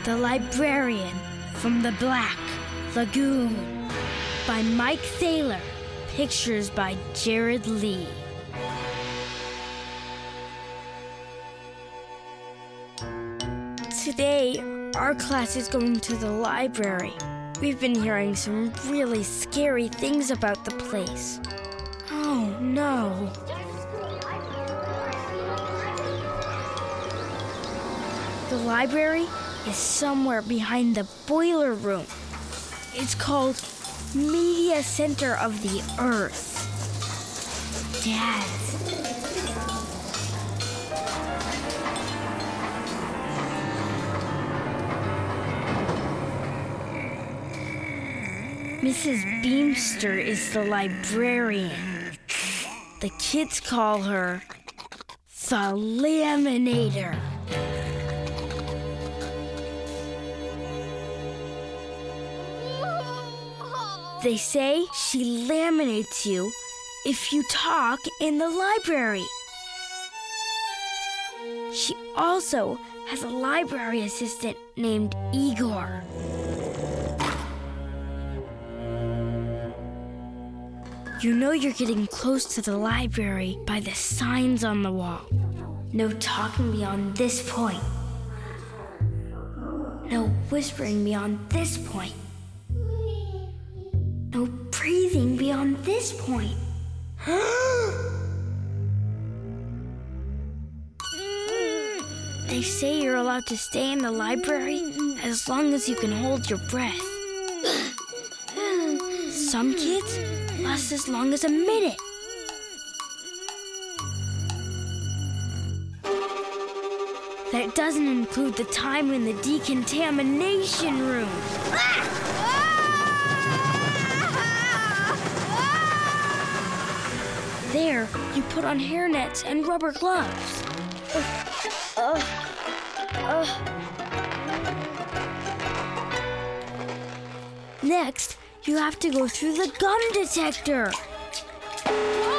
The Librarian from the Black Lagoon by Mike Thaler. Pictures by Jared Lee. Today, our class is going to the library. We've been hearing some really scary things about the place. Oh, no. The library is somewhere behind the boiler room. It's called Media Center of the Earth. Dad. Mrs. Beamster is the librarian. The kids call her the Laminator. They say she laminates you if you talk in the library. She also has a library assistant named Igor. You know you're getting close to the library by the signs on the wall. No talking beyond this point. No whispering beyond this point. No breathing beyond this point. They say you're allowed to stay in the library as long as you can hold your breath. Some kids last as long as a minute. That doesn't include the time in the decontamination room. There, you put on hairnets and rubber gloves. Next, you have to go through the gum detector.